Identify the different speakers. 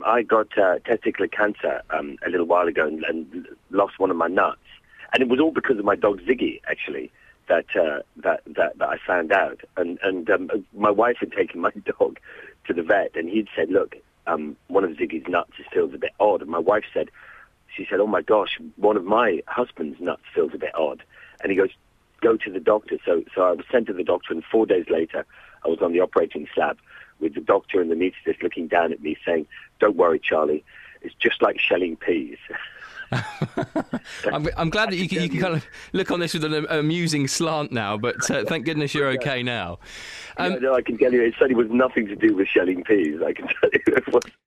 Speaker 1: I got testicular cancer a little while ago and lost one of my nuts. And it was all because of my dog Ziggy, actually, that I found out. And my wife had taken my dog to the vet, and he'd said, look, one of Ziggy's nuts feels a bit odd. And my wife said, oh my gosh, one of my husband's nuts feels a bit odd. And he goes, go to the doctor. So I was sent to the doctor, and 4 days later, I was on the operating slab with the doctor and the anaesthetist looking down at me saying, don't worry, Charlie, it's just like shelling peas.
Speaker 2: I'm glad that you can kind of look on this with an amusing slant now, but thank goodness you're okay now.
Speaker 1: No, I can tell you, it certainly was nothing to do with shelling peas, I can tell you. It was.